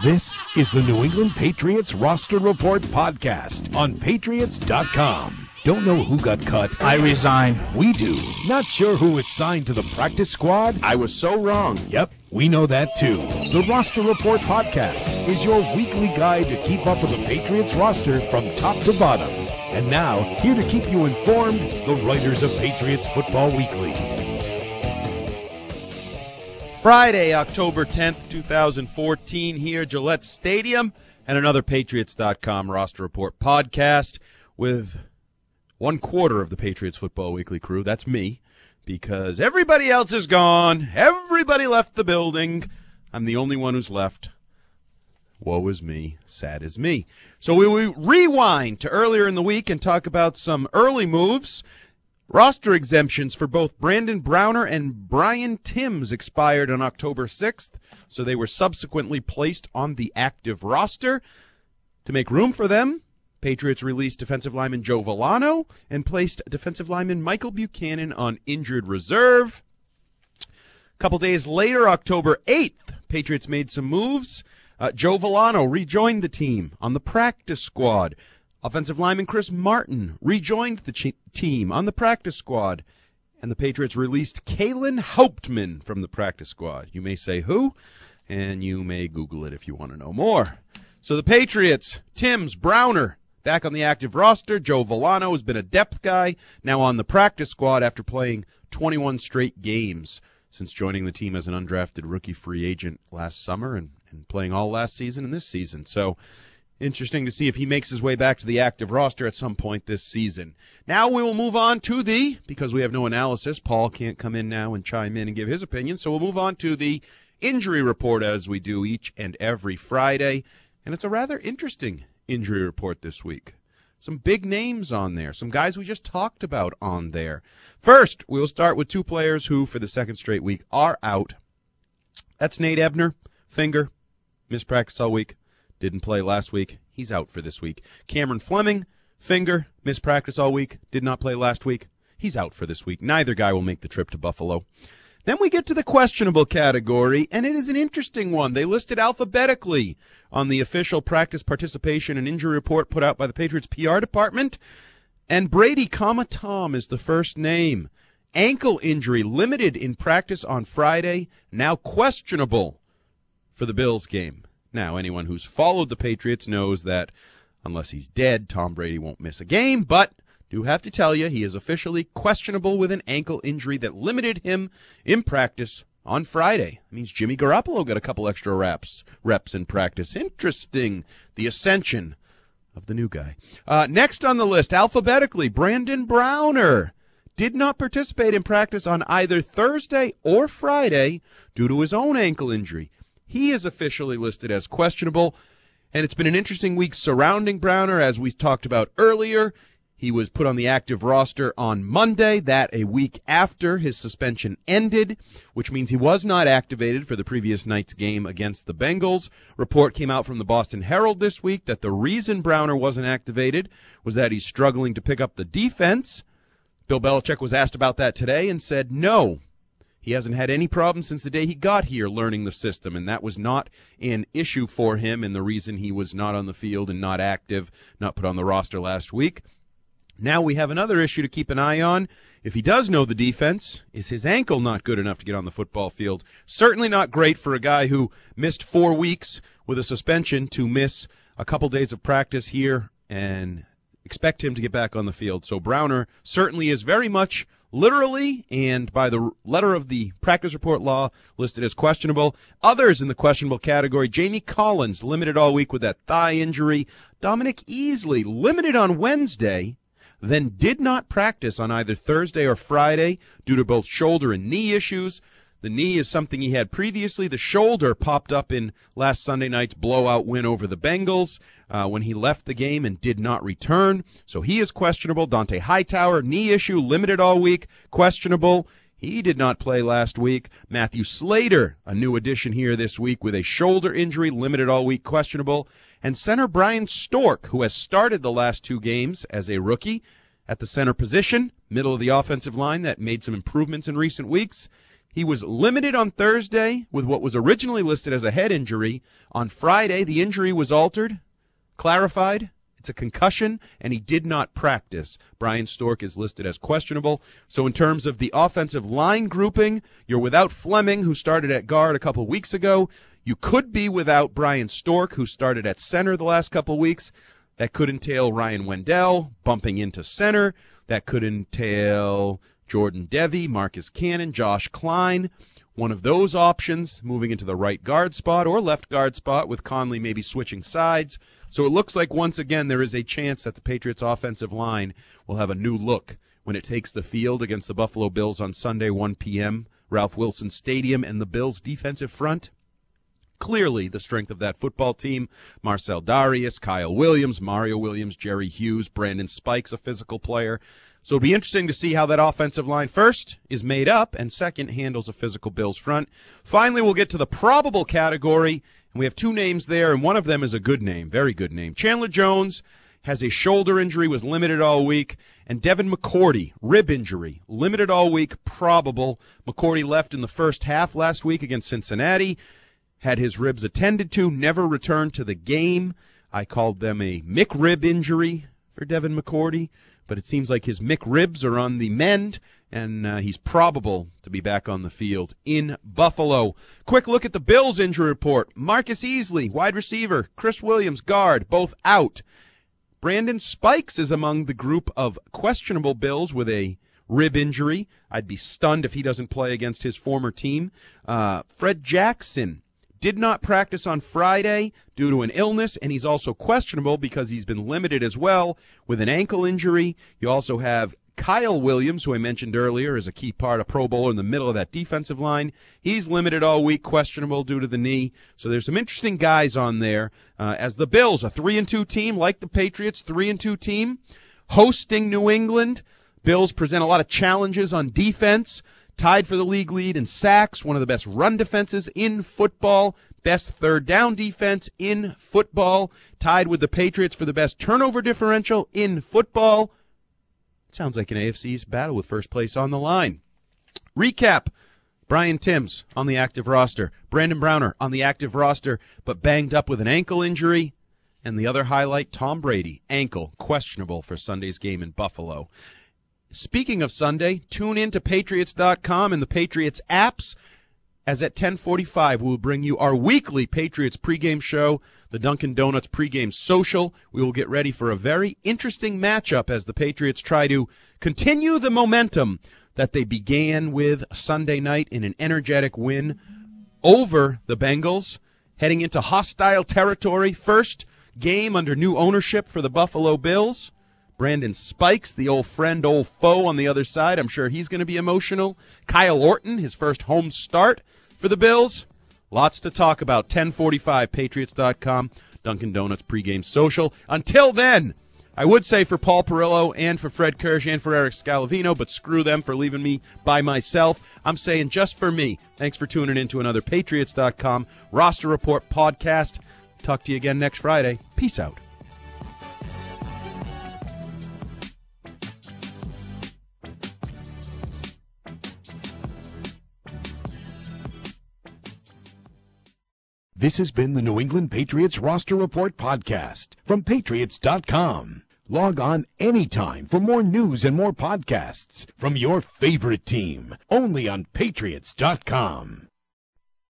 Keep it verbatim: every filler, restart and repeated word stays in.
This is the New England Patriots Roster Report podcast on Patriots dot com. Don't know who got cut? I resign. We do. Not sure who was signed to the practice squad? I was so wrong. Yep, we know that too. The Roster Report podcast is your weekly guide to keep up with the Patriots roster from top to bottom. And now, here to keep you informed, the writers of Patriots Football Weekly. Friday, October tenth, twenty fourteen, here, Gillette Stadium, and another Patriots dot com Roster Report podcast with one quarter of the Patriots Football Weekly crew. That's me, because everybody else is gone. Everybody left the building. I'm the only one who's left. Woe is me. Sad is me. So we will rewind to earlier in the week and talk about some early moves. Roster exemptions for both Brandon Browner and Brian Timms expired on October sixth, so they were subsequently placed on the active roster. To make room for them, Patriots released defensive lineman Joe Villano and placed defensive lineman Michael Buchanan on injured reserve. A couple days later, October eighth, Patriots made some moves. Uh, Joe Villano rejoined the team on the practice squad. Offensive lineman Chris Martin rejoined the ch- team on the practice squad. And the Patriots released Kalen Hauptman from the practice squad. You may say who, and you may Google it if you want to know more. So the Patriots, Timms, Browner, back on the active roster. Joe Villano has been a depth guy, now on the practice squad after playing twenty-one straight games since joining the team as an undrafted rookie free agent last summer and, and playing all last season and this season. So interesting to see if he makes his way back to the active roster at some point this season. Now we will move on to the, because we have no analysis, Paul can't come in now and chime in and give his opinion, so we'll move on to the injury report as we do each and every Friday. And it's a rather interesting injury report this week. Some big names on there, some guys we just talked about on there. First, we'll start with two players who, for the second straight week, are out. That's Nate Ebner, finger, missed practice all week. Didn't play last week. He's out for this week. Cameron Fleming, finger, missed practice all week. Did not play last week. He's out for this week. Neither guy will make the trip to Buffalo. Then we get to the questionable category, and it is an interesting one. They listed alphabetically on the official practice participation and injury report put out by the Patriots P R department. And Brady, comma, Tom is the first name. Ankle injury limited in practice on Friday, now questionable for the Bills game. Now, anyone who's followed the Patriots knows that unless he's dead, Tom Brady won't miss a game, but do have to tell you he is officially questionable with an ankle injury that limited him in practice on Friday. That means Jimmy Garoppolo got a couple extra reps, reps in practice. Interesting, the ascension of the new guy. Uh, next on the list, alphabetically, Brandon Browner did not participate in practice on either Thursday or Friday due to his own ankle injury. He is officially listed as questionable, and it's been an interesting week surrounding Browner, as we talked about earlier. He was put on the active roster on Monday, that a week after his suspension ended, which means he was not activated for the previous night's game against the Bengals. Report came out from the Boston Herald this week that the reason Browner wasn't activated was that he's struggling to pick up the defense. Bill Belichick was asked about that today and said no. He hasn't had any problems since the day he got here learning the system, and that was not an issue for him and the reason he was not on the field and not active, not put on the roster last week. Now we have another issue to keep an eye on. If he does know the defense, is his ankle not good enough to get on the football field? Certainly not great for a guy who missed four weeks with a suspension to miss a couple days of practice here and expect him to get back on the field. So Browner certainly is very much literally and by the letter of the practice report law listed as questionable. Others in the questionable category, Jamie Collins, limited all week with that thigh injury. Dominic Easley, limited on Wednesday, then did not practice on either Thursday or Friday due to both shoulder and knee issues. The knee is something he had previously. The shoulder popped up in last Sunday night's blowout win over the Bengals uh, when he left the game and did not return. So he is questionable. Dante Hightower, knee issue, limited all week, questionable. He did not play last week. Matthew Slater, a new addition here this week with a shoulder injury, limited all week, questionable. And center Brian Stork, who has started the last two games as a rookie at the center position, middle of the offensive line that made some improvements in recent weeks. He was limited on Thursday with what was originally listed as a head injury. On Friday, the injury was altered, clarified. It's a concussion, and he did not practice. Brian Stork is listed as questionable. So in terms of the offensive line grouping, you're without Fleming, who started at guard a couple weeks ago. You could be without Brian Stork, who started at center the last couple weeks. That could entail Ryan Wendell bumping into center. That could entail Jordan Devey, Marcus Cannon, Josh Klein. One of those options moving into the right guard spot or left guard spot with Conley maybe switching sides. So it looks like once again there is a chance that the Patriots offensive line will have a new look when it takes the field against the Buffalo Bills on Sunday, one p.m., Ralph Wilson Stadium, and the Bills' defensive front. Clearly the strength of that football team, Marcel Darius, Kyle Williams, Mario Williams, Jerry Hughes, Brandon Spikes, a physical player. So it'll be interesting to see how that offensive line, first, is made up, and second, handles a physical Bills front. Finally, we'll get to the probable category, and we have two names there, and one of them is a good name, very good name. Chandler Jones has a shoulder injury, was limited all week, and Devin McCourty, rib injury, limited all week, probable. McCourty left in the first half last week against Cincinnati, had his ribs attended to, never returned to the game. I called them a McRib injury for Devin McCourty, but it seems like his McRibs are on the mend, and uh, he's probable to be back on the field in Buffalo. Quick look at the Bills injury report. Marcus Easley, wide receiver, Chris Williams, guard, both out. Brandon Spikes is among the group of questionable Bills with a rib injury. I'd be stunned if he doesn't play against his former team. Uh, Fred Jackson did not practice on Friday due to an illness, and he's also questionable because he's been limited as well with an ankle injury. You also have Kyle Williams, who I mentioned earlier, is a key part, a Pro Bowler in the middle of that defensive line. He's limited all week, questionable due to the knee. So there's some interesting guys on there. Uh, as the Bills, a three and two team, like the Patriots, three and two team, hosting New England. Bills present a lot of challenges on defense. Tied for the league lead in sacks, one of the best run defenses in football, best third down defense in football, tied with the Patriots for the best turnover differential in football. Sounds like an A F C East battle with first place on the line. Recap. Brian Timms on the active roster. Brandon Browner on the active roster, but banged up with an ankle injury. And the other highlight, Tom Brady, ankle, questionable for Sunday's game in Buffalo. Speaking of Sunday, tune in to Patriots dot com and the Patriots apps, as at ten forty-five we will bring you our weekly Patriots pregame show, the Dunkin' Donuts pregame social. We will get ready for a very interesting matchup as the Patriots try to continue the momentum that they began with Sunday night in an energetic win over the Bengals, heading into hostile territory. First game under new ownership for the Buffalo Bills. Brandon Spikes, the old friend, old foe on the other side. I'm sure he's going to be emotional. Kyle Orton, his first home start for the Bills. Lots to talk about. ten forty-five, Patriots dot com, Dunkin' Donuts pregame social. Until then, I would say for Paul Perillo and for Fred Kirsch and for Eric Scalavino, but screw them for leaving me by myself. I'm saying just for me, thanks for tuning in to another Patriots dot com Roster Report podcast. Talk to you again next Friday. Peace out. This has been the New England Patriots Roster Report podcast from Patriots dot com. Log on anytime for more news and more podcasts from your favorite team, only on Patriots dot com.